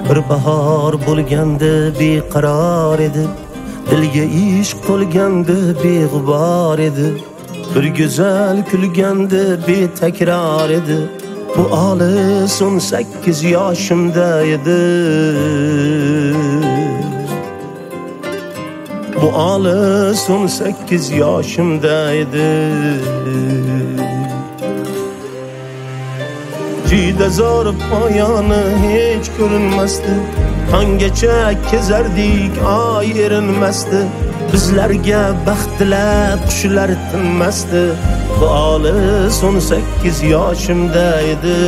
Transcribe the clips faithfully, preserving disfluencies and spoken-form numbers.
Bir bahor bo'lganda beqaror edi, dilga ishq to'lganda beg'ubor edi. Bir go'zal kulganda betakror edi. Bu olis o'n sakkiz yoshimda edi. Bu olis o'n sakkiz yoshimda edi. Juda zo'r poyoni hech ko'rinmasdi. Tonggacha kezardik, oy erinmasdi. Bizlarga baxt tilab qushlar tinmasdi. Bu olis o'n sakkiz yoshimda edi.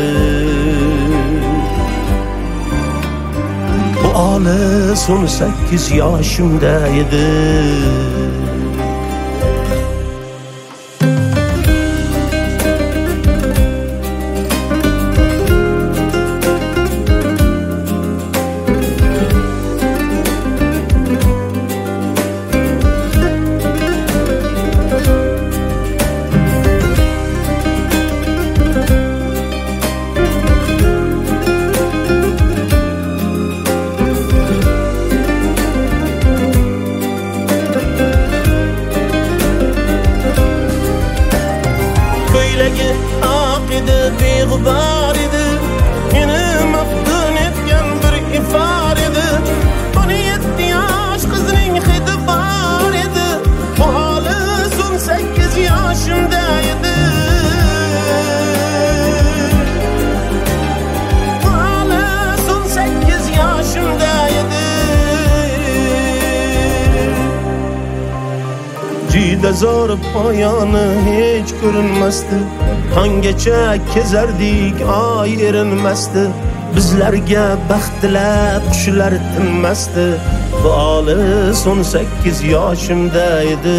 Bu olis o'n sakkiz yoshimda edi. Aqidi beg'ubor edi, meni maftun etgan bir ifor edi. o'n yetti yosh qizning hidi bor edi. Bu olis o'n sakkiz yoshimda edi. Bu olis o'n sakkiz yoshimda edi. Juda zo'r poyoni hech ko'rinmasdi. Tonggacha kezardik, oy erinmasdi. Bizlarga baxt tilab qushlar tinmasdi. Bu olis o'n sakkiz yoshimda edi.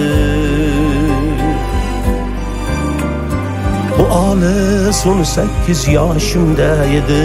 Bu olis o'n sakkiz yoshimda edi.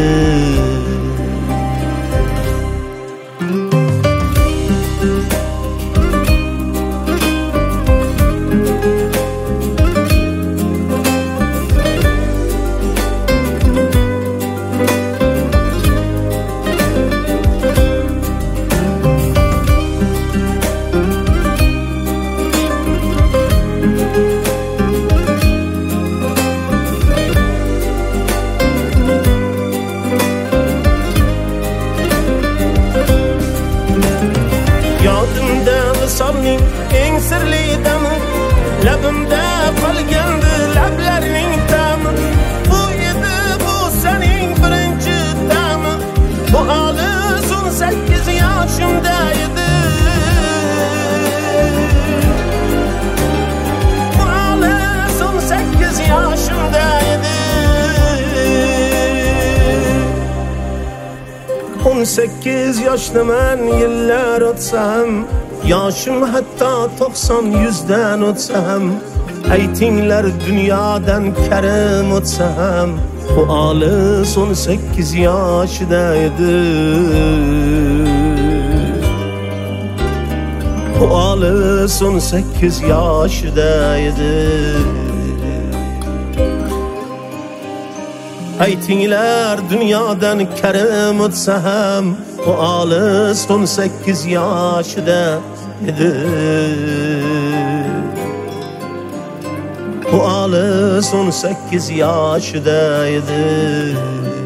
Yodimda visolning eng sirli dami, labimda qolgandi lablarning ta'mi. Bu edi bu sening birinchi ta'mi. Bu olis o'n sakkiz yoshimda edi. Bu olis o'n sakkiz yoshimda edi. o'n sakkiz yoshdaman, yillar o'tsam, yoshim hatto to'qson yuzdan o'tsam. Aytinglar dunyodan karim o'tsam, bu olis o'n sakkiz yoshida edi. Bu olis o'n sakkiz yoshida edi. Aytinglar dunyodan karim o'tsam, bu olis o'n sakkiz yoshida edi. Bu olis o'n sakkiz yoshida edi.